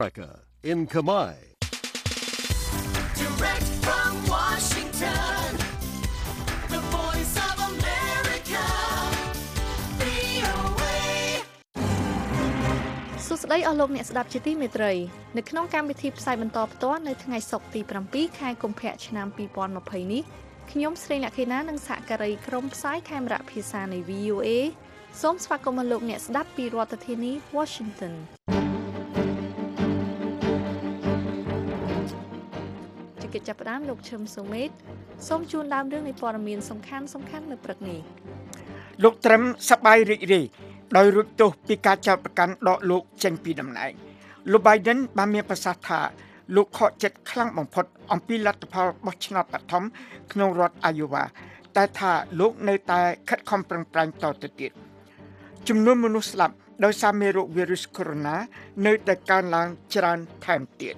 America in Khmer. Direct from Washington, the voice of America, VOA. សួស្តីអស់លោកអ្នកស្ដាប់ជាទីមេត្រីនៅក្នុងកម្មវិធីផ្សាយបន្តផ្ទាល់នៅថ្ងៃសុក្រទី7ខែកុម្ភៈឆ្នាំ2020នេះខ្ញុំស្រីលក្ខិណានិងសហការីក្រុមផ្សាយខេមរៈភាសានៃ VOA សូមស្វាគមន៍លោកអ្នកស្ដាប់ពីរដ្ឋធានី Washington ជាកិច្ចចាប់ផ្ដើមលោកឈឹមសូមេតសូមជូនដើមរឿងនៃព័ត៌មានសំខាន់នៅព្រឹកនេះលោកត្រឹមសប្បាយរីករាយដោយរួចទោសពីការចោទប្រកាន់ដកលោកចេញពីតំណែងលោក Biden បានមានប្រសាសន៍ថាលោកខកចិត្តខ្លាំងបំផុតអំពីលទ្ធផលបោះឆ្នោតបឋមក្នុងរដ្ឋ Iowa តែថាលោកនៅតែខិតខំប្រឹងប្រែងតទៅទៀតចំនួនមនុស្សស្លាប់ដោយសារមេរោគវីរុសកូវីដ -19 នៅតែកើនឡើងច្រើនថែមទៀត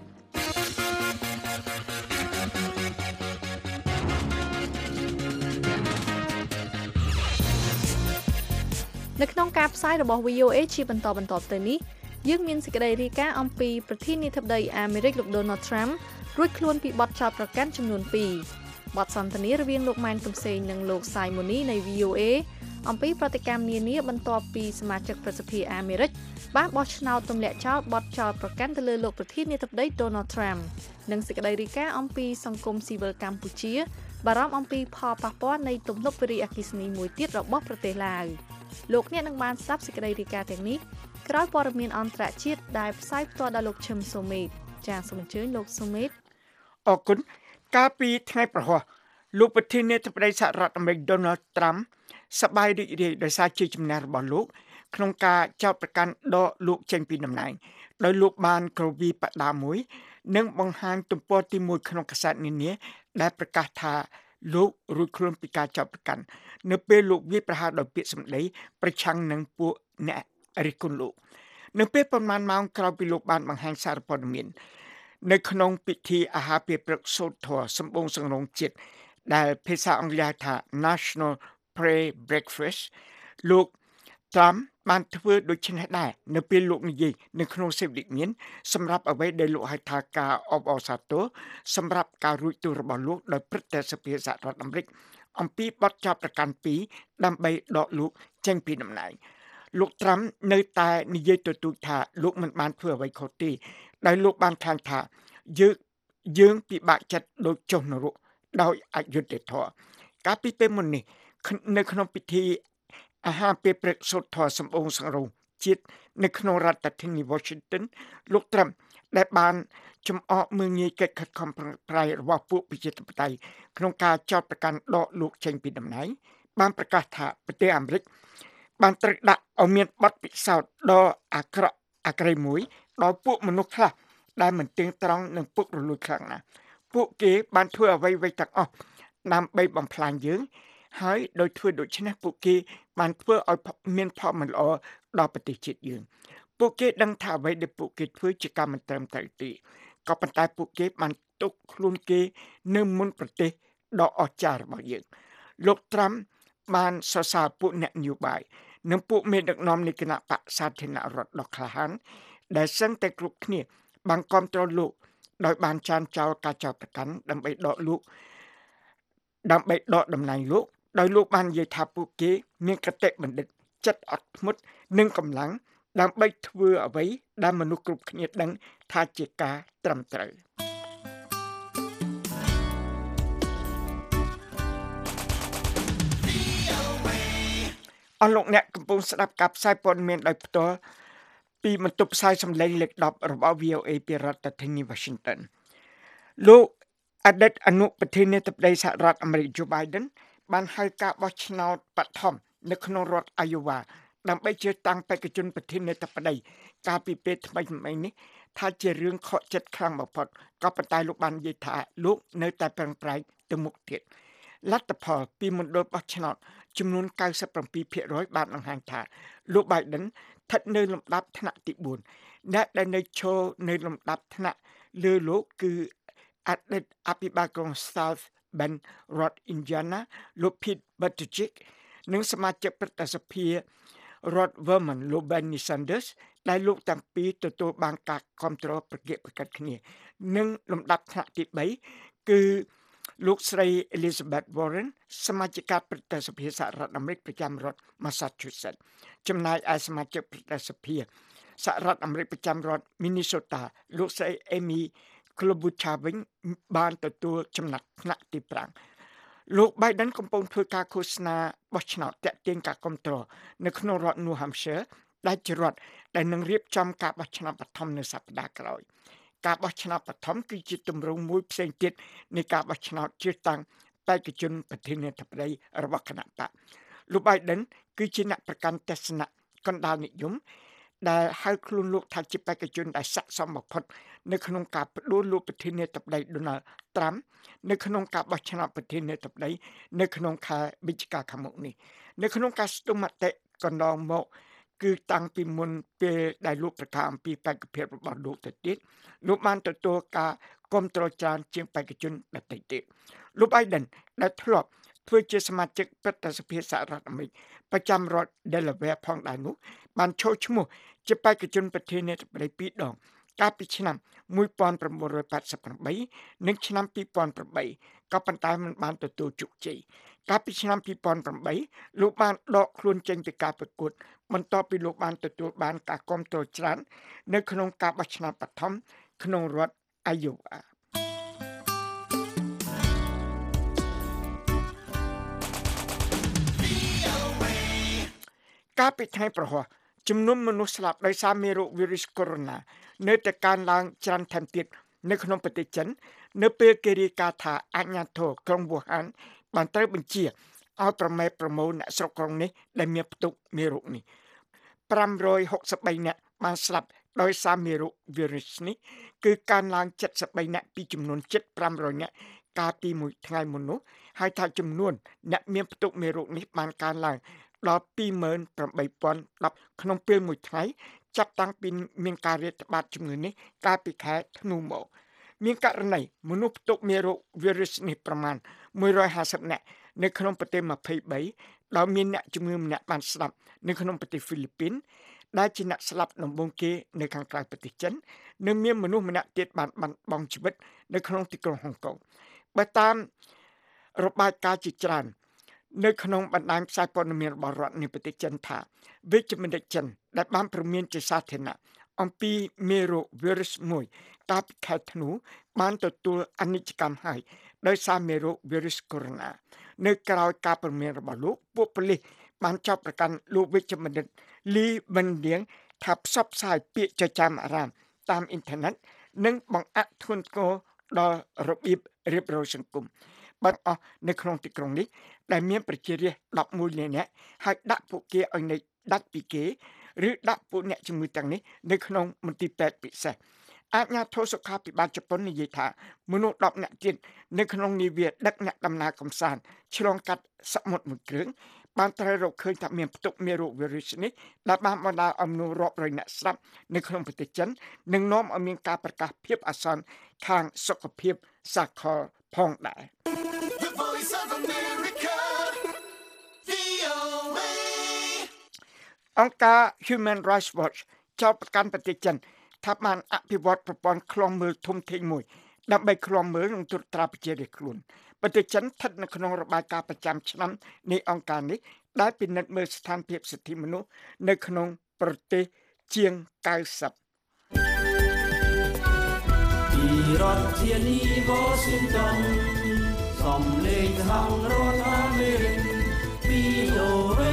នៅក្នុងការផ្សាយរបស់ VOA ជាបន្តទៅនេះយើងមានសេចក្តីរាយការណ៍អំពីប្រធានាធិបតីអាមេរិកលោក Donald Trump រួចខ្លួនពីបទចោទប្រកាន់ចំនួន2បទសន្ទនារវាងលោកម៉ែនកំសែងនិងលោក Simony នៃ VOA អំពីប្រតិកម្មនានាបន្ទាប់ពីសមាជិកប្រសិទ្ធិអាមេរិកបានបោះឆ្នោតទម្លាក់ចោលបទចោទប្រកាន់ទៅលើលោកប្រធានាធិបតី Donald Trump និងសេចក្តីរាយការណ៍អំពីសង្គមស៊ីវិលកម្ពុជាបារម្ភអំពីផលប៉ះពាល់នៃទំនប់វារីអគ្គិសនីមួយទៀតរបស់ប្រទេសឡាវលោកអ្នកនឹងបានស្ដាប់សេចក្តីរាយការណ៍ទាំងនេះក្រោយព័ត៌មានអន្តរជាតិដែលផ្សាយផ្ទាល់ដោយលោកឈឹមសូមេតចាសសូមអញ្ជើញលោកសូមេតអរគុណកាលពីថ្ងៃប្រហោះលោកប្រធានាធិបតីសហរដ្ឋអាមេរិក Donald Trump សប្បាយរីករាយដោយសារជ័យជំនះរបស់លោកក្នុងការចោទប្រកាន់ដកលោកចេញពីតំណែងដោយលោកបានក្រវីបដាមួយនិងបង្ហាញទំព័រទី1ក្នុងកាសែតនានាដែលប្រកាសថាលោករួចខ្លួនពីការចោទប្រកាន់នៅពេលលោកវាយប្រហារដោយពាក្យសម្ដីប្រឆាំងនឹងពួកអ្នករិះគន់លោកនៅពេលប្រមាណម៉ោងក្រោយពីលោកបានបង្ហាញសារព័ត៌មាននៅក្នុងពិធីអាហារពេលព្រឹកសូត្រធម៌សម្បូរសង្រងជាតិដែលភាសាអង់គ្លេសថា National Prayer Breakfast លោក Trump បានធ្វើដូច្នេះដែរនៅពេលលោកនិយាយនៅក្នុងសេចក្តីមានសម្រាប់អ្វីដែលលោកហៅថាការអបអរសាទរសម្រាប់ការរួចទោសរបស់លោកដោយព្រឹទ្ធសភាសហរដ្ឋអាមេរិកអំពីបទចោទប្រកាន់2ដើម្បីដកលោកចេញពីតំណែងលោក Trump នៅតែនិយាយទទូចថាលោកមិនបានធ្វើអ្វីខុសទេដោយលោកបានថ្លែងថាយើងពិបាកចិត្តដូចចុះនរកដោយអយុត្តិធម៌កាលពីពេលមុននេះនៅក្នុងពិធីអាហារពេលព្រឹកសូត្រធម៌សម្បូរសង្រោងជាតិនៅក្នុងរដ្ឋធានី Washington លោក Trump ដែលបានចំអកមើលងាយកិច្ចខិតខំប្រឹងប្រែងរបស់ពួកប្រជាធិបតេយ្យក្នុងការចោទប្រកាន់ដកលោកចេញពីតំណែងបានប្រកាសថាប្រទេសអាមេរិកបានត្រូវដាក់ឲ្យមានបទពិសោធន៍ដ៏អាក្រក់អាក្រិយមួយដោយពួកមនុស្សខ្លះដែលមិនទៀងត្រង់និងពុករលួយខ្លាំងណាស់ពួកគេបានធ្វើអ្វីៗទាំងអស់ដើម្បីបំផ្លាញយើងហើយដោយធ្វើដូច្នេះពួកគេបានធ្វើឲ្យមានផលមិនល្អដល់ប្រទេសជាតិយើងពួកគេដឹងថាអ្វីដែលពួកគេធ្វើជាការមិនត្រឹមត្រូវទេក៏ប៉ុន្តែពួកគេបានទុកខ្លួនគេនៅមុនប្រទេសដ៏អស្ចារ្យរបស់យើងលោក Trump បានសរសើរពួកអ្នកនយោបាយនិងពួកមេដឹកនាំនៃគណៈបក្សសាធារណរដ្ឋដ៏ក្លាហានដែលសឹងតែគ្រប់គ្នាបានគាំទ្រលោកដោយបានចានចោលការចោទប្រកាន់ដើម្បីដកតំណែងលោកដោយលោកបាននិយាយថាពួកគេមានគតិបណ្ឌិតចិត្តអត់ធ្មត់និងកម្លាំងដើម្បីធ្វើអ្វីដែលមនុស្សគ្រប់គ្នាដឹងថាជាការត្រឹមត្រូវអស់លោកអ្នកកំពុងស្ដាប់ការផ្សាយព័ត៌មានដោយផ្ទាល់ពីបន្ទប់ផ្សាយសម្លេងលេខ10របស់ VOA ពីរដ្ឋធានី Washington លោកអតីតអនុប្រធានាធិបតីសហរដ្ឋអាមេរិក Joe Biden បានហៅការបោះឆ្នោតបឋមនៅក្នុងរដ្ឋ Iowa ដើម្បីជ្រើសតាំងបេក្ខជនប្រធានាធិបតីកាលពីពេលថ្មីៗនេះថាជារឿងខកចិត្តខ្លាំងបំផុតក៏ប៉ុន្តែលោកបាននិយាយថាលោកនៅតែប្រឹងប្រែងទៅមុខទៀតលទ្ធផលពីមណ្ឌលបោះឆ្នោតចំនួន 97% បានបង្ហាញថាលោក Biden ស្ថិតនៅលំដាប់ថ្នាក់ទី4អ្នកដែលនៅឈរនៅលំដាប់ថ្នាក់លើលោកគឺអតីតអភិបាលក្រុង South Bend រដ្ឋ Indiana លោក Pete Buttigieg និងសមាជិកព្រឹទ្ធសភារដ្ឋ Vermont លោក Bernie Sanders ដែលលោកទាំងពីរទទួលបានការគ្រប់គ្រងប្រកៀកប្រកិតគ្នានិងលំដាប់ថ្នាក់ទី3គឺលោកស្រី Elizabeth Warren សមាជិកប្រតិសភាសហរដ្ឋអាមេរិកប្រចាំរដ្ឋ Massachusetts ចំណែកឯសមាជិកប្រតិសភាសហរដ្ឋអាមេរិកប្រចាំរដ្ឋ Minnesota លោកស្រី Amy Klobuchar វិញបានទទួលចំណាត់ថ្នាក់ទី5លោក Biden កំពុងធ្វើការឃោសនាបោះឆ្នោតទាក់ទាញការគ្រប់គ្រងនៅក្នុងរដ្ឋ New Hampshire ដែលជារដ្ឋដែលនឹងរៀបចំការបោះឆ្នោតបឋមនៅសប្តាហ៍ក្រោយការបោះឆ្នោតបឋមគឺជាទម្រង់មួយផ្សេងទៀតនៃការបោះឆ្នោតជ្រើសតាំងបេក្ខជនប្រធានាធិបតីរបស់គណៈបកលោក Biden គឺជាអ្នកប្រកាន់ទស្សនៈកណ្ដាលនិយមដែលហៅខ្លួនលោកថាជាបេក្ខជនដែលស័ក្តិសមបំផុតនៅក្នុងការផ្ដួលលោកប្រធានាធិបតី Donald Trump នៅក្នុងការបោះឆ្នោតប្រធានាធិបតីនៅក្នុងខែវិច្ឆិកាខាងមុខនេះនៅក្នុងការស្ទង់មតិកន្លងមកគឺតាំងពីមុនពេលដែលលោកប្រកាសអំពីបេក្ខភាពរបស់លោកទៅទៀតលោកបានទទួលការគាំទ្រច្រើនជាងបេក្ខជនដទៃទៀតលោក Biden ដែលធ្លាប់ធ្វើជាសមាជិកប្រតិសភាសហរដ្ឋអាមេរិកប្រចាំរដ្ឋ Delaware ផងដែរនោះបានចូលឈ្មោះជាបេក្ខជនប្រធានាធិបតី2ដងកាលពីឆ្នាំ1988និងឆ្នាំ2008ក៏ប៉ុន្តែមិនបានទទួលជោគជ័យកាលពីឆ្នាំ2008លោកបានដកខ្លួនចេញពីការប្រកួតបន្ទាប់ពីលោកបានទទួលបានការគាំទ្រច្រើននៅក្នុងការបោះឆ្នោតបឋមក្នុងរដ្ឋ Iowa កាលពីថ្ងៃប្រហ័សចំនួនមនុស្សស្លាប់ដោយសារមេរោគវីរុសកូវីដ -19 នៅតែកើនឡើងច្រើនថែមទៀតនៅក្នុងប្រទេសចិននៅពេលគេរាយការណ៍ថាអាជ្ញាធរក្រុងវូហានបានត្រូវបញ្ជាឲ្យប្រម៉ែប្រមូលអ្នកស្រុកក្រុងនេះដែលមានផ្ទុកមេរោគនេះ563នាក់បានស្លាប់ដោយសារមេរោគវីរុសនេះគឺកើនឡើង73នាក់ពីចំនួន500នាក់កាលពីមួយថ្ងៃមុននោះហើយថាចំនួនអ្នកមានផ្ទុកមេរោគនេះបានកើនឡើងដល់28,010ក្នុងពេលមួយថ្ងៃចាប់តាំងពីមានការរាតត្បាតជំងឺនេះកាលពីខែធ្នូមកមានករណីមនុស្សផ្ទុកមេរោគវីរុសនេះប្រមាណ150នាក់នៅក្នុងប្រទេស23ដោយមានអ្នកជំងឺម្នាក់បានស្លាប់នៅក្នុងប្រទេសហ្វីលីពីនដែលជាអ្នកស្លាប់ដំបូងគេនៅខាងក្រៅប្រទេសចិននិងមានមនុស្សម្នាក់ទៀតបានបាត់បង់ជីវិតនៅក្នុងទីក្រុងហុងកុងបើតាមរបាយការណ៍ជាច្រើននៅក្នុងបណ្ដាញផ្សាយព័ត៌មានរបស់រដ្ឋនៃប្រទេសចិនថាវិជ្ជបណ្ឌិតចិនដែលបានព្រមានជាសាធារណៈអំពីមេរោគវីរុសមួយកាលពីខែធ្នូបានទទួលអនិច្ចកម្មហើយដោយសារមេរោគវីរុសកូវីដ -19 នៅក្រៅការព្រមានរបស់លោកពួកប៉ូលីសបានចាប់ប្រកាន់លោកវិជ្ជបណ្ឌិតលីប៊ិនឌៀងថាផ្សព្វផ្សាយពាក្យចចាមអារ៉ាមតាមអ៊ីនធឺណិតនិងបង្អាក់ធ្ងន់ធ្ងរដល់របៀបរៀបរយសង្គមបាត់អស់នៅក្នុងទីក្រុងនេះដែលមានប្រជារាស្ត្រ11លាននាក់ហើយដាក់ពួកគេឲ្យនៅដាច់ពីគេឬដាក់ពួកអ្នកជំងឺទាំងនេះនៅក្នុងមន្ទីរពេទ្យពិសេសអាជ្ញាធរសុខាភិបាលជប៉ុននិយាយថាមនុស្ស10នាក់ទៀតនៅក្នុងនាវាដឹកអ្នកដំណើរកម្សាន្តឆ្លងកាត់សមុទ្រមួយគ្រឿងបានត្រូវរកឃើញថាមានផ្ទុកមេរោគវីរុសនេះដែលបានបណ្ដាលឲ្យមនុស្សរាប់រយនាក់ស្លាប់នៅក្នុងប្រទេសចិននិងនាំឲ្យមានការប្រកាសភាពអាសន្នខាងសុខភាពសាកលផងដែរ The Voice of America, VOA. អង្គការ Human Rights Watch ចោទប្រកាន់ប្រទេសចិនថាបានអភិវឌ្ឍប្រព័ន្ធឃ្លាំមើលធំធេងមួយដើម្បីឃ្លាំមើលនិងត្រួតត្រាប្រជារាស្ត្រខ្លួនប្រទេសចិនស្ថិតនៅក្នុងរបាយការណ៍ប្រចាំឆ្នាំនៃអង្គការនេះដែលពិនិត្យមើលស្ថានភាពសិទ្ធិមនុស្សនៅក្នុងប្រទេសជាង90 ពីរដ្ឋធានី Washington សំឡេងខាងរដ្ឋអាមេរិក VOA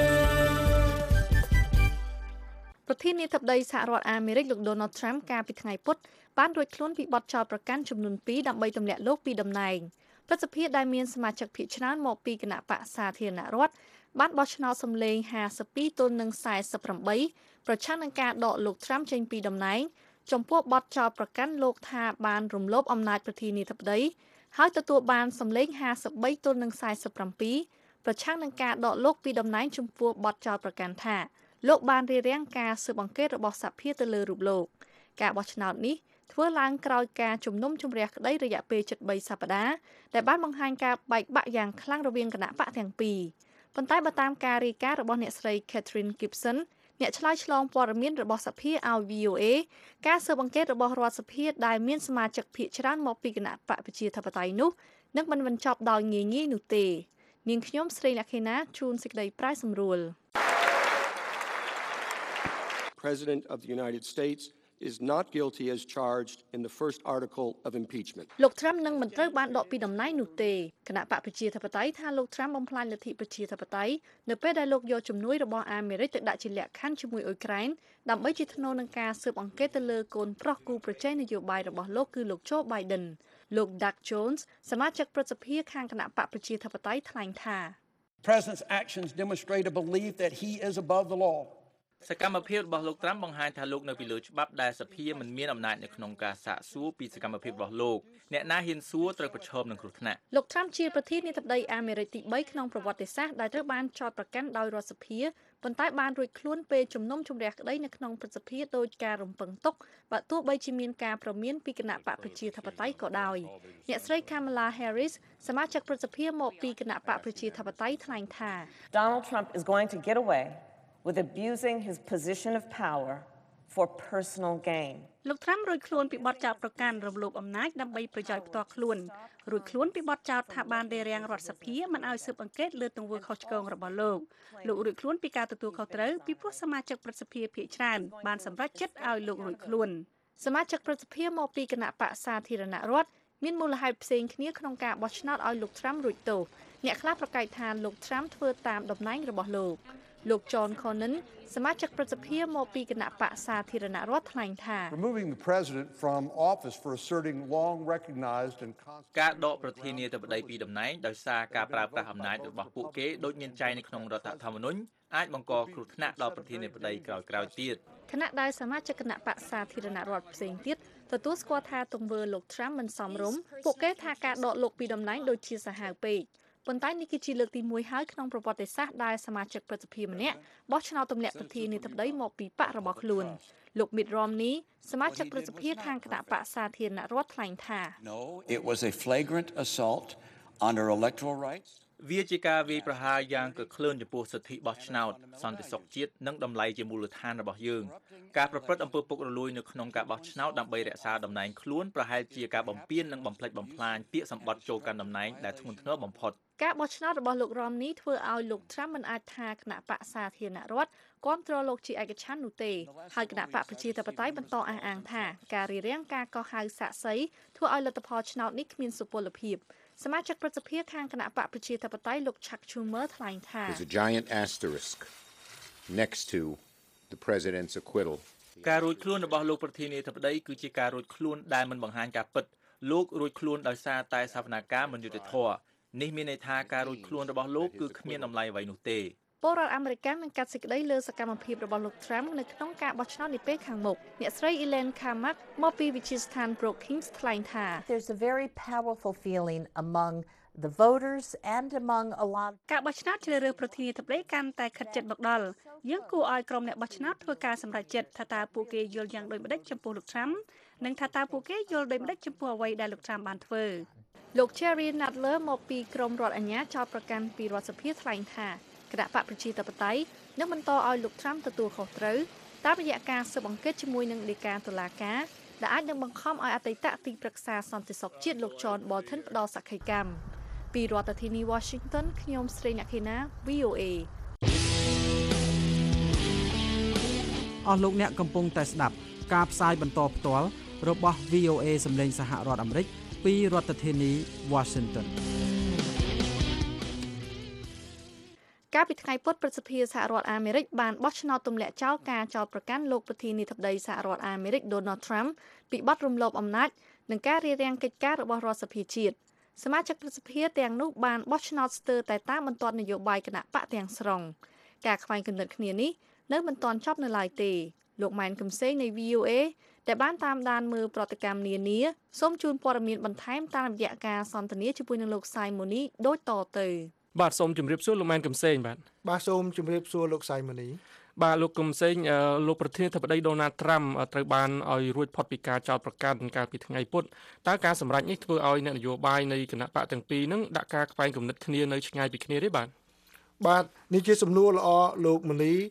ប្រធានាធិបតីសហរដ្ឋអាមេរិកលោក Donald Trump កាលពីថ្ងៃពុធបានរួចខ្លួនពីបទចោទប្រកាន់ចំនួន2ដើម្បីទម្លាក់លោកពីតំណែងព្រឹទ្ធសភាដែលមានសមាជិកភាគច្រើនមកពីគណៈបក្សសាធារណរដ្ឋបានបោះឆ្នោតសម្លេង52ទល់នឹង48ប្រឆាំងនឹងការដកលោក Trump ចេញពីតំណែងចំពោះបទចោទប្រកាន់លោកថាបានរំលោភអំណាចប្រធានាធិបតីហើយទទួលបានសម្លេង53ទល់នឹង47ប្រឆាំងនឹងការដកលោកពីតំណែងចំពោះបទចោទប្រកាន់ថាលោកបានរារាំងការស៊ើបអង្កេតរបស់សភាទៅលើរូបលោកការបោះឆ្នោតនេះធ្វើឡើងក្រោយការជំនុំជម្រះក្តីរយៈពេល73សប្តាហ៍ដែលបានបង្ហាញការបែកបាក់យ៉ាងខ្លាំងរវាងគណៈបកទាំងពីរប៉ុន្តែបើតាមការរាយការណ៍របស់អ្នកស្រី Catherine Gibson អ្នកឆ្លើយឆ្លងព័ត៌មានរបស់សភាឲ្យ VOA ការស៊ើបអង្កេតរបស់រដ្ឋសភាដែលមានសមាជិកភាគច្រើនមកពីគណៈបកប្រជាធិបតេយ្យនោះនឹងមិនបញ្ចប់ដោយងាយៗនោះទេនាងខ្ញុំស្រីលក្ខិណាជួនសេចក្តីប្រាយសម្រួល President of the United States is not guilty as charged in the first article of impeachment. លោក Trump នឹងមិនត្រូវបានដកពីតំណែងនោះទេគណៈបកប្រជាធិបតេយ្យថាលោក Trump បំផ្លាញលទ្ធិប្រជាធិបតេយ្យនៅពេលដែលលោកយកជំនួយរបស់អាមេរិកទៅដាក់ជាលក្ខខណ្ឌជាមួយអ៊ុយក្រែនដើម្បីជាថ្នូវនឹងការស៊ើបអង្កេតទៅលើកូនប្រុសគូប្រជែងនយោបាយរបស់លោកគឺលោក Joe Biden លោក Doug Jones សមាជិកព្រឹទ្ធសភាខាងគណៈបកប្រជាធិបតេយ្យថ្លែងថា President's actions demonstrate a belief that he is above the law. សកម្មភាពរបស់លោក Trump បង្ហាញថាលោកនៅពីលើច្បាប់ដែលសភាមិនមានអំណាចនៅក្នុងការសាកសួរពីសកម្មភាពរបស់លោកអ្នកណាហ៊ានសួរត្រូវប្រឈមនឹងគ្រោះថ្នាក់លោក Trump ជាប្រធានាធិបតីអាមេរិកទី3ក្នុងប្រវត្តិសាស្ត្រដែលត្រូវបានចោទប្រកាន់ដោយរដ្ឋសភាប៉ុន្តែបានរួចខ្លួនពេលជំនុំជម្រះក្តីនៅក្នុងព្រឹទ្ធសភាដោយការរំពឹងទុកបើទោះបីជាមានការប្រមានពីគណៈបកប្រជាធិបតេយ្យក៏ដោយអ្នកស្រី Kamala Harris សមាជិកព្រឹទ្ធសភាមកពីគណៈបកប្រជាធិបតេយ្យថ្លែងថា Donald Trump is going to get away with abusing his position of power for personal gain. លោក Trump រួចខ្លួនពីបទចោទប្រកាន់រំលោភអំណាចដើម្បីប្រយោជន៍ផ្ទាល់ខ្លួនរួចខ្លួនពីបទចោទថាបានរារាំងរដ្ឋសភាមិនឲ្យស៊ើបអង្កេតលើទង្វើខុសឆ្គងរបស់លោករួចខ្លួនពីការទទួលខុសត្រូវពីព្រោះសមាជិកព្រឹទ្ធសភាភាគច្រើនបានសម្រេចចិត្តឲ្យលោករួចខ្លួនសមាជិកព្រឹទ្ធសភាមកពីគណៈបកសាធារណរដ្ឋមានមូលហេតុផ្សេងគ្នាក្នុងការបោះឆ្នោតឲ្យលោក Trump រួចទោសអ្នកខ្លះប្រកែកថាលោក Trump ធ្វើតាមតំណែងរបស់លោក John Cornyn សមាជិកព្រឹទ្ធសភាមកពីគណៈបកសាធារណរដ្ឋថ្លែងថា Removing the president from office for asserting long recognized and ការដកប្រធានាធិបតីពីតំណែងដោយសារការប្រើប្រាស់អំណាចរបស់ពួកគេដូចមានចែងនៅក្នុងរដ្ឋធម្មនុញ្ញអាចបង្កគ្រោះថ្នាក់ដល់ប្រធានាធិបតីក្រោយៗទៀតគណៈដែលសមាជិកគណៈបកសាធារណរដ្ឋផ្សេងទៀតទទួលស្គាល់ថាទង្វើលោក Trump មិនសមរម្យពួកគេថាការដកលោកពីតំណែងដូចជាសាហាវពេកប៉ុន្តែនេះគឺជាលើកទី1ហើយក្នុងប្រវត្តិសាស្ត្រដែលសមាជិកព្រឹទ្ធសភាម្នាក់បោះឆ្នោតទម្លាក់ប្រធានាធិបតីមកពីបករបស់ខ្លួនលោក Mitt Romney សមាជិកព្រឹទ្ធសភាខាងគណៈបកសាធារណរដ្ឋថ្លែងថា No, it was a flagrant assault on our electoral rights. វាជាការវាយប្រហារយ៉ាងកក្លឿនចំពោះសិទ្ធិបោះឆ្នោតសន្តិសុខជាតិនិងតម្លៃជាមូលដ្ឋានរបស់យើងការប្រព្រឹត្តអំពើពុករលួយនៅក្នុងការបោះឆ្នោតដើម្បីរក្សាតំណែងខ្លួនប្រហែលជាការបំពាននិងបំផ្លិចបំផ្លាញពាក្យសម្បត្តិចូលកាន់តំណែងដែលធ្ងន់ធ្ងរបំផុតការបោះឆ្នោតរបស់លោក Romney ធ្វើឲ្យលោក Trump មិនអាចថាគណៈបកសាធារណរដ្ឋគាំទ្រលោកជាឯកច្ឆន្ទនោះទេហើយគណៈបកប្រជាធិបតេយ្យបន្តអះអាងថាការរារាំងការកោះហៅសាកសីធ្វើឲ្យលទ្ធផលឆ្នោតនេះគ្មានសុពលភាពសមាជិកព្រឹទ្ធសភាខាងគណៈបកប្រជាធិបតេយ្យលោក Chuck Schumer ថ្លែងថា There's a giant asterisk next to the president's acquittal ការរួចខ្លួនរបស់លោកប្រធានាធិបតីគឺជាការរួចខ្លួនដែលមិនបង្ហាញការពិតលោករួចខ្លួនដោយសារតែសវនកម្មមិនយុត្តិធម៌នេះមានន័យថាការរួចខ្លួនរបស់លោកគឺគ្មានតម្លៃអ្វីនោះទេពលរដ្ឋអាមេរិកនឹងកាត់សេចក្តីលើសកម្មភាពរបស់លោក Trump នៅក្នុងការបោះឆ្នោតនាពេលខាងមុខអ្នកស្រី Elaine Kamak មកពីវិទ្យាស្ថាន Brookings ថ្លែងថា There's a very powerful feeling among the voters and among a lot ការបោះឆ្នោតជ្រើសរើសប្រធានាធិបតីកាន់តែខិតជិតមកដល់យើងគួរឲ្យក្រុមអ្នកបោះឆ្នោតធ្វើការសម្រេចចិត្តថាតើពួកគេយល់យ៉ាងដូចម្តេចចំពោះលោក Trump និងថាតើពួកគេយល់ដូចម្តេចចំពោះអ្វីដែលលោក Trump បានធ្វើលោក Jerry Nadler មកពីក្រុមរដ្ឋអាជ្ញាចោទប្រកាន់ពីរដ្ឋសភាថ្លែងថាគណៈបកប្រជាធិបតេយ្យនឹងបន្តឲ្យលោក Trump ទទួលខុសត្រូវតាមរយៈការស៊ើបអង្កេតជាមួយនឹងលេខាតុលាការដែលអាចនឹងបង្ខំឲ្យអតីតទីប្រឹក្សាសន្តិសុខជាតិលោក John Bolton ផ្ដល់សក្ខីកម្មពីរដ្ឋធានី Washington ខ្ញុំស្រីអ្នកខេណា VOA អស់លោកអ្នកកំពុងតែស្ដាប់ការផ្សាយបន្តផ្ទាល់របស់ VOA សម្លេងសហរដ្ឋអាមេរិកពីរដ្ឋធានី Washington កាលពីថ្ងៃពុធព្រឹទ្ធសភាសហរដ្ឋអាមេរិកបានបោះឆ្នោតទម្លាក់ចោលការចោទប្រកាន់លោកប្រធានាធិបតីសហរដ្ឋអាមេរិក Donald Trump ពីបទរំលោភអំណាចនិងការរារាំងកិច្ចការរបស់រដ្ឋសភាជាតិសមាជិកព្រឹទ្ធសភាទាំងនោះបានបោះឆ្នោតស្ទើរតែតាមបន្ទាត់នយោបាយគណៈបកទាំងស្រុងការខ្វែងគំនិតគ្នានេះនៅមិនទាន់ចប់នៅឡើយទេលោកម៉ែនកំសែងនៃ VOA ដែលបានតាមដានមើលប្រតិកម្មនានាសូមជូនព័ត៌មានបន្ថែមតាមរយៈការសន្ទនាជាមួយនឹងលោក Simony ដូចតទៅបាទសូមជម្រាបសួរលោកម៉ែនកំសែងបាទសូមជម្រាបសួរលោក Simony បាទលោកកំសែងលោកប្រធានាធិបតី Donald Trump ត្រូវបានឲ្យរួចផុតពីការចោទប្រកាន់កាលពីថ្ងៃពុធតើការសម្រេចនេះធ្វើឲ្យអ្នកនយោបាយនៃគណៈបកទាំងពីរនឹងដាក់ការខ្វែងគំនិតគ្នានៅឆ្ងាយពីគ្នាទេបាទនេះជាសំណួរល្អលោកមនី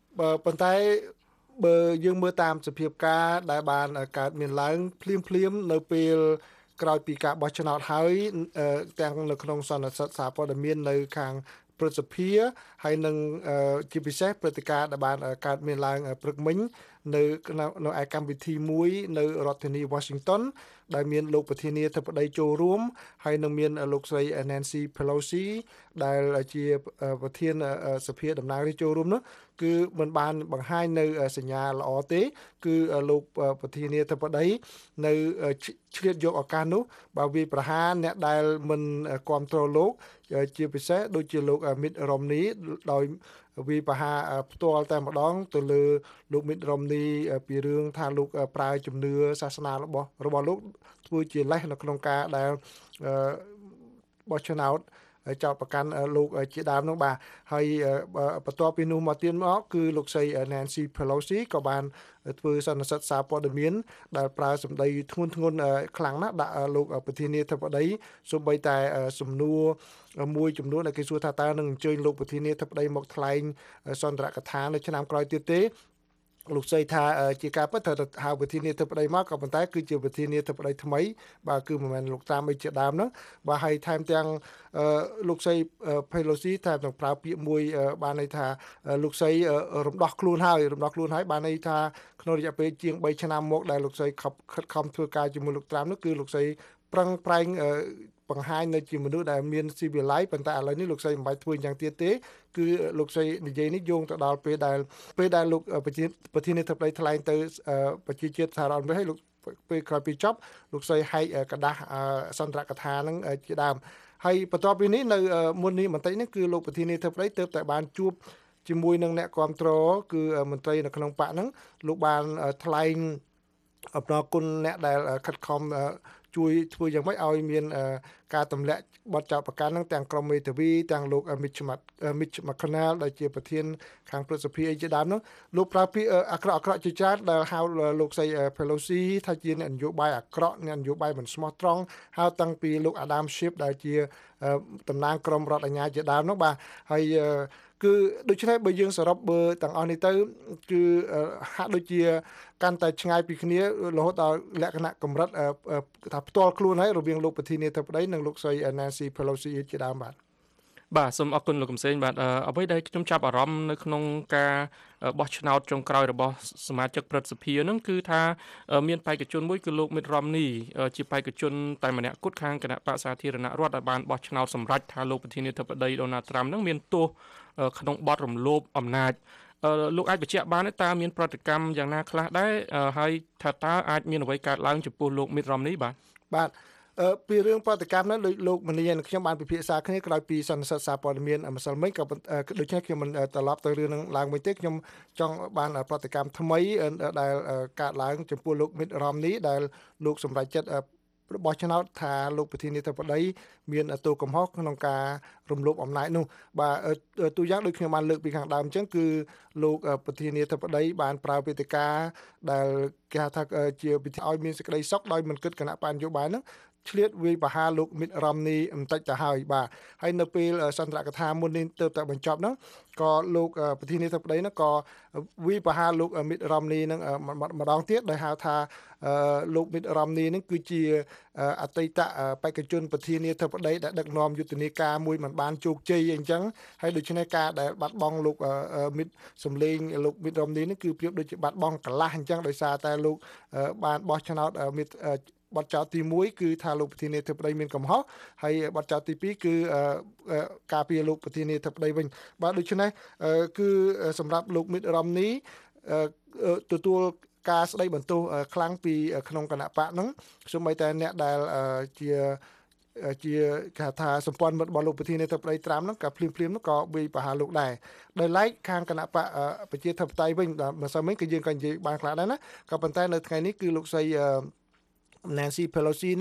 ប៉ុន្តែបើយើងមើលតាមសភាពការដែលបានកើតមានឡើងភ្លាមនៅពេលក្រោយពីការបោះឆ្នោតហើយទាំងនៅក្នុងសន្និសីទសារព័ត៌មាននៅខាងព្រឹទ្ធសភាហើយនឹងជាពិសេសព្រឹត្តិការណ៍ដែលបានកើតមានឡើងព្រឹកមិញនៅឯកម្មវិធីមួយនៅរដ្ឋធានី Washington ដែលមានលោកប្រធានាធិបតីចូលរួមហើយនឹងមានលោកស្រី Nancy Pelosi ដែលជាប្រធានសភាតំណាងរាស្ត្រចូលរួមនោះគឺមិនបានបង្ហាញនៅសញ្ញាល្អទេគឺលោកប្រធានាធិបតីនៅឆ្លៀតយកឱកាសនោះបើវាប្រហារអ្នកដែលមិនគ្រប់គ្រងលោកជាពិសេសដូចជាលោក Mitt Romney ដោយវាប្រហារផ្ទាល់តែម្ដងទៅលើលោក Mitt Romney ពីរឿងថាលោកប្រើជំនឿសាសនារបស់លោកធ្វើជាលេសនៅក្នុងការដែលបោះឆ្នោតចោទប្រកាន់លោកជាដើមនោះបាទហើយបន្ទាប់ពីនោះមកទៀតមកគឺលោកស្រី Nancy Pelosi ក៏បានធ្វើសន្និសីទសារព័ត៌មានដែលប្រើសម្ដីធ្ងន់ធ្ងរខ្លាំងណាស់ដាក់លោកប្រធានាធិបតីសូម្បីតែសំណួរមួយចំនួនដែលគេសួរថាតើនឹងអញ្ជើញលោកប្រធានាធិបតីមកថ្លែងសន្ទរកថានៅឆ្នាំក្រោយទៀតទេលោកស្រីថាជាការពិតត្រូវហៅប្រធានាធិបតីមកក៏ប៉ុន្តែគឺជាប្រធានាធិបតីថ្មីបាទគឺមិនមែនលោកតាមអីជាដើមហ្នឹងបាទហើយថែមទាំងលោកស្រី Pelosi ថែមទាំងប្រើពាក្យមួយបានន័យថាលោកស្រីរំដោះខ្លួនហើយបានន័យថាក្នុងរយៈពេលជាង3ឆ្នាំមកដែលលោកស្រីខិតខំធ្វើការជាមួយលោកត្រាំនោះគឺលោកស្រីប្រឹងប្រែងបង្ហាញនៅជាមនុស្សដែលមានស៊ីវិល័យប៉ុន្តែឥឡូវនេះលោកស្រីមិនបាច់ធ្វើយ៉ាងទៀតទេគឺលោកស្រីនិយាយនេះយោងទៅដល់ពេលដែលលោកប្រធានាធិបតីថ្លែងទៅប្រជាជាតិសហរដ្ឋអាមេរិកហើយលោកពេលក្រោយពីចប់លោកស្រីហែកกระดาษសន្ទរកថានឹងជាដើមហើយបន្ទាប់ពីនេះនៅមុននេះបន្តិចនេះគឺលោកប្រធានាធិបតីទើបតែបានជួបជាមួយនឹងអ្នកគ្រប់គ្រងគឺមន្ត្រីនៅក្នុងបកហ្នឹងលោកបានថ្លែងអរគុណអ្នកដែលខិតខំជួយធ្វើយ៉ាងម៉េចឲ្យមានការទម្លាក់បទចោទប្រកាន់ហ្នឹងទាំងក្រុមមេធាវីទាំងលោក Mitch McConnell ដែលជាប្រធានខាងព្រឹទ្ធសភាជាដើមនោះលោកប្រើពាក្យអាក្រក់ជាច្រើនដែលហៅលោកស្រី Pelosi ថាជាអ្នកនយោបាយអាក្រក់អ្នកនយោបាយមិនស្មោះត្រង់ហៅតាំងពីលោក Adam Schiff ដែលជាតំណាងក្រុមរដ្ឋអាជ្ញាជាដើមនោះបាទហើយគឺដូច្នេះបើយើងសរុបបើទាំងអស់នេះទៅគឺហាក់ដូចជាកាន់តែឆ្ងាយពីគ្នារហូតដល់លក្ខណៈកម្រិតថាផ្ទាល់ខ្លួនហើយរវាងលោកប្រធានាធិបតីនិងលោកស្រី Nancy Pelosi ជាដើមបាទសូមអរគុណលោកកំសែងបាទអ្វីដែលខ្ញុំចាប់អារម្មណ៍នៅក្នុងការបោះឆ្នោតចុងក្រោយរបស់សមាជិកព្រឹទ្ធសភាហ្នឹងគឺថាមានបេក្ខជនមួយគឺលោក Mitt Romney ជាបេក្ខជនតែម្នាក់គត់ខាងគណៈបក្សសាធារណរដ្ឋដែលបានបោះឆ្នោតសម្រេចថាលោកប្រធានាធិបតី Donald Trump ហ្នឹងមានទោសក្នុងបទរំលោភអំណាចលោកអាចបញ្ជាក់បានទេតើមានប្រតិកម្មយ៉ាងណាខ្លះដែរហើយថាតើអាចមានអ្វីកើតឡើងចំពោះលោក Mitt Romney បាទពីរឿងប្រតិកម្មនោះលោកមនីនិងខ្ញុំបានពិភាក្សាគ្នាក្រោយពីសន្និសីទសារព័ត៌មានម្សិលមិញក៏ដូច្នេះខ្ញុំមិនត្រឡប់ទៅរឿងនឹងឡើងវិញទេខ្ញុំចង់បានប្រតិកម្មថ្មីដែលកើតឡើងចំពោះលោក Mitt Romney ដែលលោកសម្រេចចិត្តរបស់ឆ្នោតថាលោកប្រធានាធិបតីមានទោសកំហុសក្នុងការរំលោភអំណាចនោះបាទទូយ៉ាងដូចខ្ញុំបានលើកពីខាងដើមអញ្ចឹងគឺលោកប្រធានាធិបតីបានប្រើវេទិកាដែលគេហៅថាជាវិធីឲ្យមានសេចក្តីសុខដោយមិនគិតគណៈបញ្ញយោបាយហ្នឹងឆ្លៀតវាយប្រហារលោក Mitt Romney បន្តិចទៅហើយបាទហើយនៅពេលសន្ទរកថាមុននេះទើបតែបញ្ចប់ហ្នឹងក៏លោកប្រធានាធិបតីហ្នឹងក៏វាយប្រហារលោក Mitt Romney ហ្នឹងម្ដងទៀតដោយហៅថាលោក Mitt Romney ហ្នឹងគឺជាអតីតបេក្ខជនប្រធានាធិបតីដែលដឹកនាំយុទ្ធនាការមួយមិនបានជោគជ័យអញ្ចឹងហើយដូច្នេះការដែលបាត់បង់លោក សំលេងលោក Mitt Romney ហ្នឹងគឺប្រៀបដូចជាបាត់បង់កន្លះអញ្ចឹងដោយសារតែលោកបានបោះឆ្នោតបទចោទទី1គឺថាលោកប្រធានាធិបតីមានកំហុសហើយបទចោទទី2គឺការពារលោកប្រធានាធិបតីវិញបាទដូច្នេះគឺសម្រាប់លោក Mitt Romney ទទួលការស្ដីបន្ទោសខ្លាំងពីក្នុងគណៈបកហ្នឹងសូម្បីតែអ្នកដែលជាគេថាសម្ព័ន្ធមិត្តរបស់លោកប្រធានាធិបតីត្រាំហ្នឹងក៏ភ្លាមហ្នឹងក៏វាយប្រហារលោកដែរដោយឡែកខាងគណៈបកប្រជាធិបតេយ្យវិញម្សិលមិញគឺយើងក៏និយាយបានខ្លះដែរណាក៏ប៉ុន្តែនៅថ្ងៃនេះគឺលោកស្រីNancy Pelosi ហ្នឹង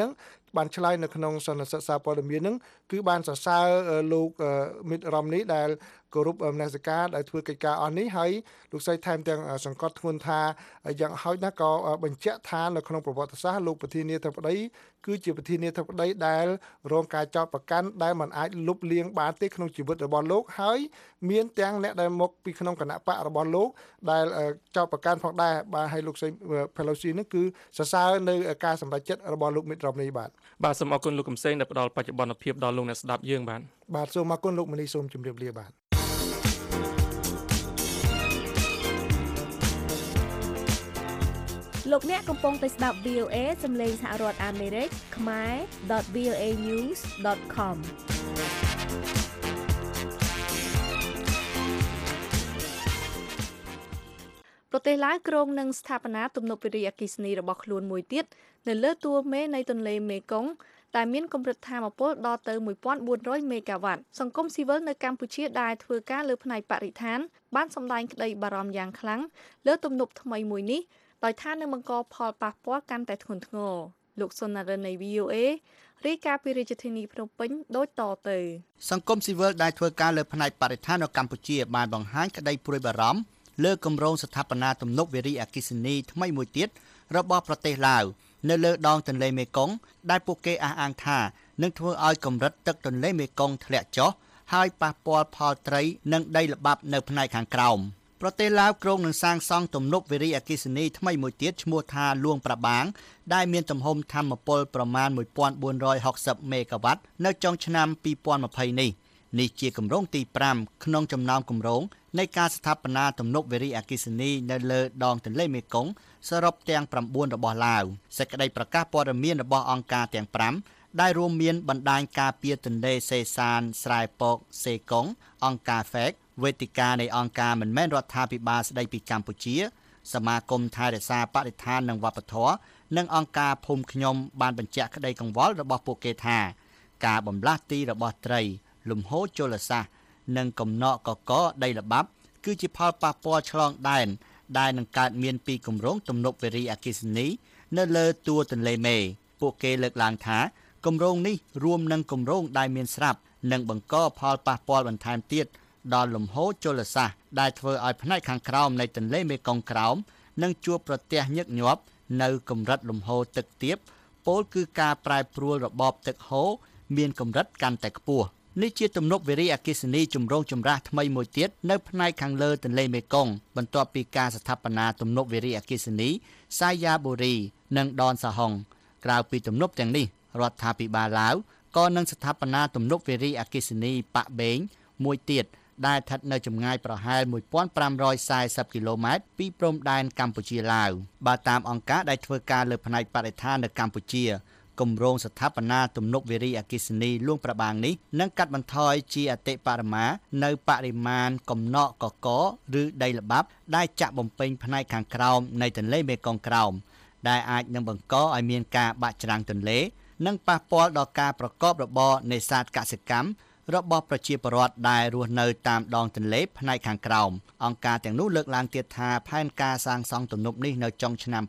បានឆ្លើយនៅក្នុងសន្និសីទសារព័ត៌មានហ្នឹងគឺបានសរសើរលោក Mitt Romney ដែលគោរពមនសិការដែលធ្វើកិច្ចការអស់នេះហើយលោកស្រីថែមទាំងសង្កត់ធ្ងន់ថាយ៉ាងហោចណាស់ក៏បញ្ជាក់ថានៅក្នុងប្រវត្តិសាស្ត្រលោកប្រធានាធិបតីគឺជាប្រធានាធិបតីដែលរងការចោទប្រកាន់ដែលមិនអាចលុបលាងបានទេក្នុងជីវិតរបស់លោកហើយមានទាំងអ្នកដែលមកពីក្នុងគណៈបករបស់លោកដែលចោទប្រកាន់ផងដែរបាទហើយលោកស្រី Pelosi នេះគឺសរសើរនៅការសម្រេចចិត្តរបស់លោក Mitt Romney បាទសូមអរគុណលោកកំសែងដែលផ្ដល់បច្ចុប្បន្នភាពដល់លោកអ្នកស្ដាប់យើងបាទសូមអរគុណលោកមនីសូមជម្រាបលាបាទលោកអ្នកកំពុងតែស្ដាប់ VOA សំឡេងសហរដ្ឋអាមេរិកខ្មែរ .voanews.com ប្រទេសឡាវគ្រោងនឹងស្ថាបនាទំនប់វារីអគ្គិសនីរបស់ខ្លួនមួយទៀតនៅលើតួមេនៃទន្លេមេគង្គដែលមានកម្រិតថាមពលដល់ទៅ 1400 មេហ្គាវ៉ាត់សង្គមស៊ីវិលនៅកម្ពុជាដែលធ្វើការលើផ្នែកបរិស្ថានបានសម្ដែងក្តីបារម្ភយ៉ាងខ្លាំងលើទំនប់ថ្មីមួយនេះដោយថានឹងបង្កផលប៉ះពាល់កាន់តែធ្ងន់ធ្ងរលោកសុននរិននៃ VOA រាយការណ៍ពីរាជធានីភ្នំពេញដូចតទៅសង្គមស៊ីវិលដែលធ្វើការលើផ្នែកបរិស្ថាននៅកម្ពុជាបានបង្ហាញក្តីព្រួយបារម្ភលើគម្រោងស្ថាបនាទំនប់វារីអគ្គិសនីថ្មីមួយទៀតរបស់ប្រទេសឡាវនៅលើដងទន្លេមេគង្គដែលពួកគេអះអាងថានឹងធ្វើឲ្យកម្រិតទឹកទន្លេមេគង្គធ្លាក់ចុះហើយប៉ះពាល់ផលត្រីនិងដីល្បាប់នៅផ្នែកខាងក្រោមប្រទេសឡាវគ្រោងនឹងសាងសង់ទំនប់វារីអគ្គិសនីថ្មីមួយទៀតឈ្មោះថាលួងប្របាងដែលមានទំហំថាមពលប្រមាណ 1460 មេហ្គាវ៉ាត់នៅចុងឆ្នាំ 2020 នេះជាគម្រោងទី5ក្នុងចំណោមគម្រោងនៃការស្ថាបនាទំនប់វារីអគ្គិសនីនៅលើដងទន្លេមេគង្គសរុបទាំង9របស់ឡាវសេចក្តីប្រកាសព័ត៌មានរបស់អង្គការទាំង5ដែលរួមមានបណ្ដាញការពារទន្លេសេសានស្រែពកសេកុងអង្គការ FEC វេទិកានៃអង្គការមិនមែនរដ្ឋាភិបាលស្ដីពីកម្ពុជាសមាគមថែរក្សាបរិស្ថាននិងវប្បធម៌និងអង្គការភូមិខ្ញុំបានបញ្ជាក់ក្តីកង្វល់របស់ពួកគេថាការបំលាស់ទីរបស់ត្រីលំហូរជលសាស្ត្រនិងកំណកកកដីល្បាប់គឺជាផលប៉ះពាល់ឆ្លងដែនដែលនឹងកើតមានពីគម្រោងទំនប់វារីអគ្គិសនីនៅលើតួទន្លេមេពួកគេលើកឡើងថាគម្រោងនេះរួមនឹងគម្រោងដែលមានស្រាប់និងបង្កផលប៉ះពាល់បន្ថែមទៀតដល់លំហូរជលសាស្ត្រដែលធ្វើឲ្យផ្នែកខាងក្រោមនៃទន្លេមេគង្គក្រោមនឹងជួបប្រទះញឹកញាប់នៅកម្រិតលំហូរទឹកទាបពោលគឺការប្រែប្រួលរបបទឹកហូរមានកម្រិតកាន់តែខ្ពស់នេះជាទំនប់វារីអគ្គិសនីជំរងចម្រាស់ថ្មីមួយទៀតនៅផ្នែកខាងលើទន្លេមេគង្គបន្ទាប់ពីការស្ថាបនាទំនប់វារីអគ្គិសនីសាយាបូរីនិងដនសហុងក្រៅពីទំនប់ទាំងនេះរដ្ឋាភិបាលឡាវក៏នឹងស្ថាបនាទំនប់វារីអគ្គិសនីប៉ាក់បេងមួយទៀតដែលស្ថិតនៅចម្ងាយប្រហែល 1540 គីឡូម៉ែត្រពីព្រំដែនកម្ពុជាឡាវបើតាមអង្គការដែលធ្វើការលើផ្នែកបរិស្ថាននៅកម្ពុជាគម្រោងស្ថាបនាទំនប់វារីអគ្គិសនីលួងប្របាងនេះនឹងកាត់បន្ថយជាអតិបរមានៅបរិមាណកំណកកកឬដីល្បាប់ដែលចាក់បំពេញផ្នែកខាងក្រោមនៃទន្លេមេគង្គក្រោមដែលអាចនឹងបង្កឲ្យមានការបាក់ច្រាំងទន្លេនិងប៉ះពាល់ដល់ការប្រកបរបរនេសាទកសិកម្មរបស់ប្រជាពលរដ្ឋដែលរស់នៅតាមដងទន្លេផ្នែកខាងក្រោមអង្គការទាំងនោះលើកឡើងទៀតថាផែនការសាងសង់ទំនប់នេះនៅចុងឆ្នាំ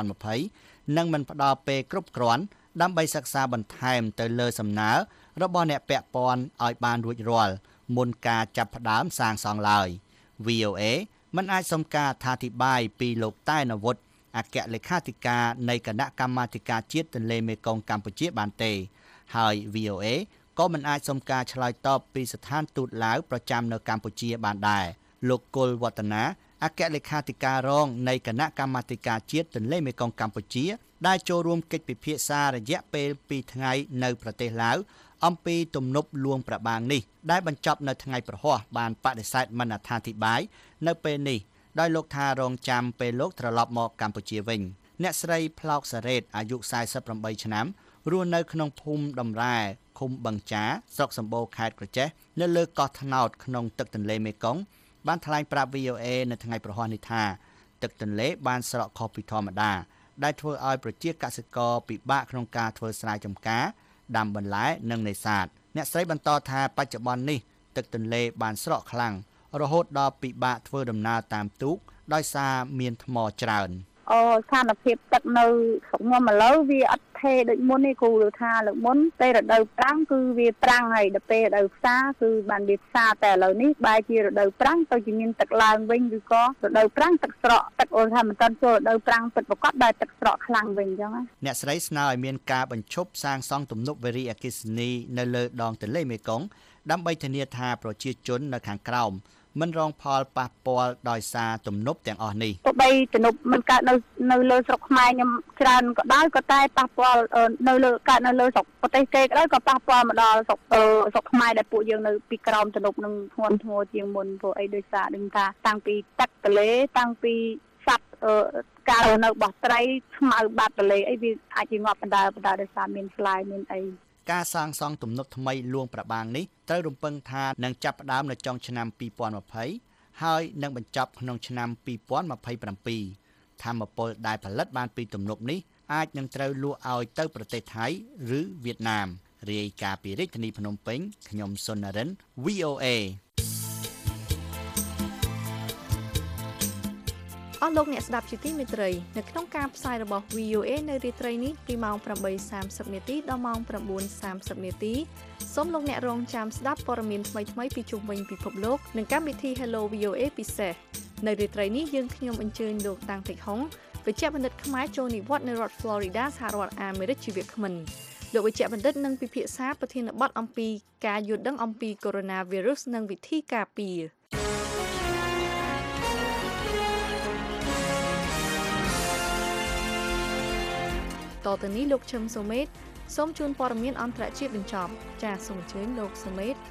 2020 នឹងមិនផ្ដល់ពេលគ្រប់គ្រាន់ដើម្បីសិក្សាបន្ថែមទៅលើសំណើរបស់អ្នកពាក់ព័ន្ធឲ្យបានរួចរាល់មុនការចាប់ផ្ដើមសាងសង់ឡើយ VOA មិនអាចសុំការអធិប្បាយពីលោកតែនវុឌ្ឍអគ្គលេខាធិការនៃគណៈកម្មាធិការជាតិទន្លេមេគង្គកម្ពុជាបានទេហើយ VOA ក៏មិនអាចសុំការឆ្លើយតបពីស្ថានទូតឡាវប្រចាំនៅកម្ពុជាបានដែរលោកគុលវឌ្ឍនាអគ្គលេខាធិការរងនៃគណៈកម្មាធិការជាតិទន្លេមេគង្គកម្ពុជាដែលចូលរួមកិច្ចពិភាក្សារយៈពេល2ថ្ងៃនៅប្រទេសឡាវអំពីទំនប់លួងប្របាងនេះដែលបញ្ចប់នៅថ្ងៃប្រហ័សបានបដិសេធមិនអត្ថាធិប្បាយនៅពេលនេះដោយលោកថារងចាំពេលលោកត្រឡប់មកកម្ពុជាវិញអ្នកស្រីផ្លោកសារ៉េតអាយុ48ឆ្នាំរស់នៅក្នុងភូមិដំរ៉ែឃុំបឹងចាស្រុកសម្បូរខេត្តក្រចេះនៅលើកោះថ្នោតក្នុងទឹកទន្លេមេគង្គបានថ្លែងប្រាប់ VOA នៅថ្ងៃប្រហ័សនេះថាទឹកទន្លេបានស្រកខុសពីធម្មតាដែលធ្វើឲ្យប្រជាកសិករពិបាកក្នុងការធ្វើស្រែចម្ការដាំបន្លែនិងនេសាទអ្នកស្រីបន្តថាបច្ចុប្បន្ននេះទឹកទន្លេបានស្រកខ្លាំងរហូតដល់ពិបាកធ្វើដំណើរតាមទូកដោយសារមានថ្មច្រើនស្ថានភាពទឹកនៅស្រុកខ្ញុំឥឡូវវាអត់ថេដូចមុននេះគ្រូលើថាលើមុនពេលរដូវប្រាំងគឺវាប្រាំងហើយដល់ពេលរដូវផ្សាគឺបានវាផ្សាតែឥឡូវនេះបែរជារដូវប្រាំងទៅជាមានទឹកឡើងវិញឬក៏រដូវប្រាំងទឹកស្រកទឹកអូថាមិនទាន់ចូលរដូវប្រាំងពិតប្រាកដដែលទឹកស្រកខ្លាំងវិញអញ្ចឹងណាអ្នកស្រីស្នើឲ្យមានការបញ្ឈប់សាងសង់ទំនប់វារីអគ្គិសនីនៅលើដងទន្លេមេគង្គដើម្បីធានាថាប្រជាជននៅខាងក្រោមមិនរងផលប៉ះពាល់ដោយសារទំនប់ទាំងអស់នេះទោះបីទំនប់មិនកើតនៅលើស្រុកខ្មែរខ្ញុំច្រើនក៏ដោយក៏តែប៉ះពាល់នៅលើកើតនៅលើស្រុកប្រទេសគេក៏ដោយក៏ប៉ះពាល់មកដល់ស្រុកខ្មែរដែលពួកយើងនៅពីក្រោមទំនប់នឹងធ្ងន់ធ្ងរជាងមុនព្រោះអីដោយសារដឹងថាតាំងពីទឹកទន្លេតាំងពីសត្វការនៅបោះត្រីស្មៅបាត់ទន្លេអីវាអាចជាងាប់បណ្ដើដោយសារមានស្លាយមានអីការសាងសង់ទំនប់ថ្មីលួងប្របាំងនេះត្រូវរំពឹងថានឹងចាប់ផ្ដើមនៅចុងឆ្នាំ2020ហើយនឹងបញ្ចប់ក្នុងឆ្នាំ2027ថាមពលដែលផលិតបានពីទំនប់នេះអាចនឹងត្រូវលក់ឲ្យទៅប្រទេសថៃឬវៀតណាមរាយការណ៍ពីរាជធានីភ្នំពេញខ្ញុំសុននរិន VOA អស់លោកអ្នកស្ដាប់ជាទីមេត្រីនៅក្នុងការផ្សាយរបស់ VOA នៅរាត្រីនេះពីម៉ោង 8:30 នាទីដល់ម៉ោង 9:30 នាទីសូមលោកអ្នករងចាំស្ដាប់ព័ត៌មានថ្មីៗពីជុំវិញពិភពលោកនិងកម្មវិធី Hello VOA ពិសេសនៅរាត្រីនេះយើងខ្ញុំអញ្ជើញលោកតាំងតិចហុងវិជ្ជបណ្ឌិតខ្មែរចូលនិវត្តន៍នៅរដ្ឋ Florida សហរដ្ឋអាមេរិកជាវាគ្មិនលោកវិជ្ជបណ្ឌិតនឹងពិភាក្សាប្រធានបទអំពីការយល់ដឹងអំពី Coronavirus និងវិធីការពារតទៅនេះលោកឈឹមសូមេតសូមជូនព័ត៌មានអន្តរជាតិបញ្ចប់ចាសសូមអញ្ជើញលោកសូមេត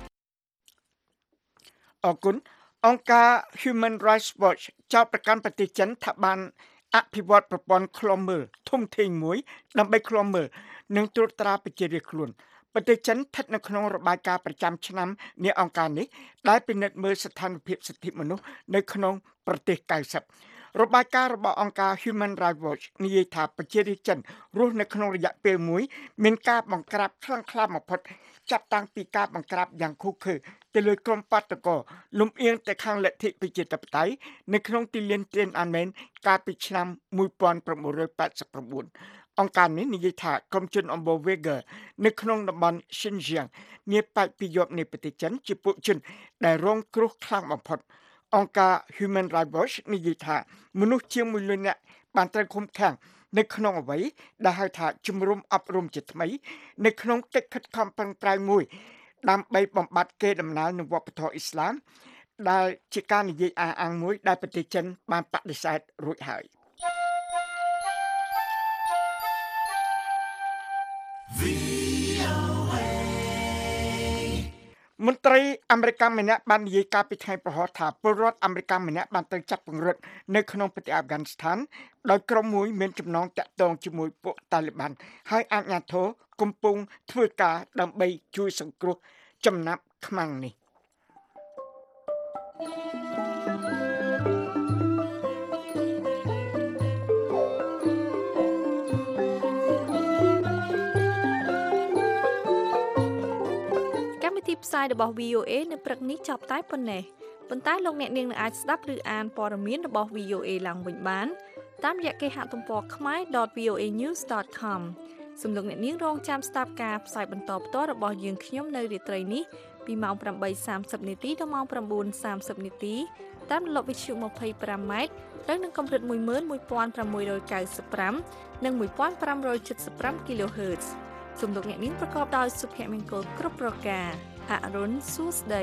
អរគុណអង្គការ Human Rights Watch ចោទប្រកាន់ប្រទេសចិនថាបានអភិវឌ្ឍប្រព័ន្ធឃ្លាំមើលធំធេងមួយដើម្បីឃ្លាំមើលនិងត្រួតត្រាប្រជារាស្ត្រខ្លួនប្រទេសចិនស្ថិតនៅក្នុងរបាយការណ៍ប្រចាំឆ្នាំនៃអង្គការនេះដែលពិនិត្យមើលស្ថានភាពសិទ្ធិមនុស្សនៅក្នុងប្រទេស90របាយការណ៍របស់អង្គការ Human Rights Watch និយាយថាប្រជារាស្ត្រចិនរស់នៅក្នុងរយៈពេលមួយមានការបង្ក្រាបខ្លាំងក្លាបំផុតចាប់តាំងពីការបង្ក្រាបយ៉ាងឃោរឃៅទៅលើក្រុមបាតកោលំអៀងទៅខាងលទ្ធិប្រជាធិបតេយ្យនៅក្នុងទីលានទៀនអានមែនកាលពីឆ្នាំ1989អង្គការនេះនិយាយថាក្រុមជនអម្បូរ Uyghur នៅក្នុងតំបន់ Xinjiang នាប៉ែកពីយប់នៃប្រទេសចិនជាពួកជនដែលរងគ្រោះខ្លាំងបំផុតអង្គការ Human Rights Watch និយាយថាមនុស្សជាង1លាននាក់បានត្រូវឃុំឃាំងនៅក្នុងអ្វីដែលហៅថាជំរំអប់រំជាថ្មីនៅក្នុងកិច្ចខិតខំប្រឹងប្រែងមួយដើម្បីបំបត្តិកេរដំណែលនៃវប្បធម៌អ៊ីស្លាមដែលជាការនិយាយអះអាងមួយដែលប្រទេសចិនបានបដិសេធរួចហើយមន្ត្រីអាមេរិកម្នាក់បាននិយាយកាលពីថ្ងៃប្រហោះថាពលរដ្ឋអាមេរិកម្នាក់បានទៅចាប់ពង្រឹងនៅក្នុងប្រទេសអាហ្វហ្គានីស្ថានដោយក្រុមមួយមានចំណងតាក់ទងជាមួយពួកតាលីបានហើយអាជ្ញាធរកំពុងធ្វើការដើម្បីជួយសង្គ្រោះចំណាប់ខ្មាំងនេះទីផ្សាយរបស់ VOA នៅព្រឹកនេះចប់តែប៉ុណ្ណេះប៉ុន្តែលោកអ្នកនាងនឹងអាចស្ដាប់ឬអានព័ត៌មានរបស់ VOA ឡើងវិញបានតាមរយៈគេហទំព័រ khmer.voanews.com សូមលោកអ្នកនាងរងចាំស្ដាប់ការផ្សាយបន្តផ្ទាល់របស់យើងខ្ញុំនៅរាត្រីនេះពីម៉ោង 8:30 នាទីដល់ម៉ោង 9:30 នាទីតាមរលកវិទ្យុ 25M ត្រូវនឹងកម្រិត 11695 និង 1575 kHz សូមលោកអ្នកនាងប្រកបដោយសុភមង្គលគ្រប់ប្រការអរុនសួស្តី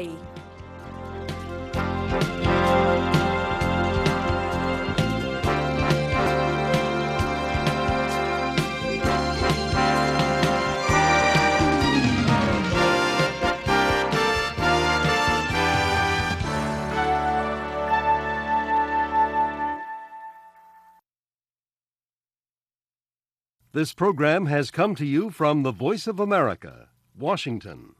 This program has come to you from the Voice of America, Washington.